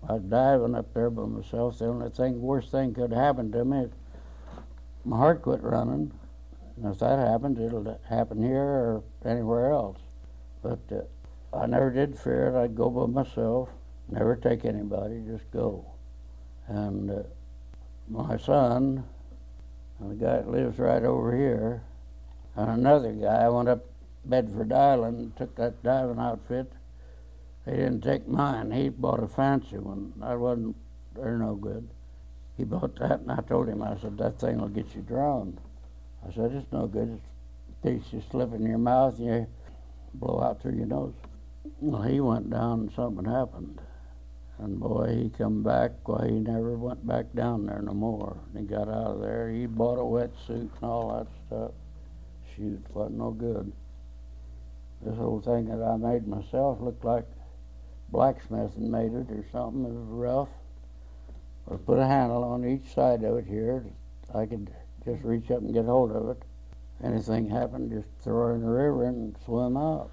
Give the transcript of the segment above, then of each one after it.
I was diving up there by myself. The only thing, worst thing could happen to me is my heart quit running. And if that happens, it'll happen here or anywhere else. But I never did fear it. I'd go by myself, never take anybody, just go. And my son, and the guy that lives right over here, and another guy went up Bedford Island, took that diving outfit. They didn't take mine. He bought a fancy one. They're no good. He bought that, and I told him, I said, that thing will get you drowned. I said, it's no good. It's a piece you slip in your mouth and you blow out through your nose. Well, he went down and something happened. And boy, he come back. Well, he never went back down there no more. And he got out of there. He bought a wetsuit and all that stuff. Shoot, wasn't no good. This whole thing that I made myself looked like blacksmithing made it or something. It was rough. I put a handle on each side of it here. I could just reach up and get hold of it. Anything happened, just throw it in the river and swim out.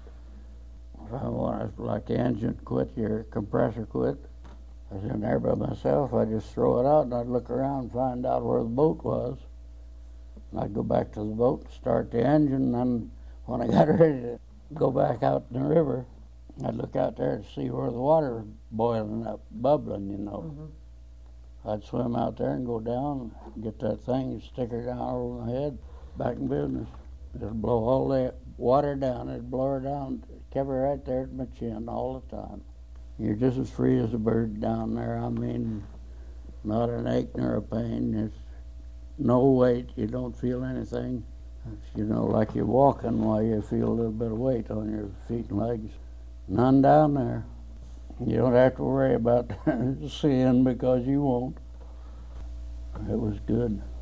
If I wanted, like the engine quit, your compressor quit, I was in there by myself. I'd just throw it out and I'd look around and find out where the boat was. And I'd go back to the boat, start the engine, and then when I got ready to go back out in the river, I'd look out there to see where the water was boiling up, bubbling, you know. Mm-hmm. I'd swim out there and go down, get that thing, stick her down over my head, back in business. Just blow all that water down, it'd blow her down, kept her right there at my chin all the time. You're just as free as a bird down there. I mean, not an ache nor a pain. It's no weight, you don't feel anything. It's, you know, like you're walking while you feel a little bit of weight on your feet and legs. None down there. You don't have to worry about seeing because you won't. It was good.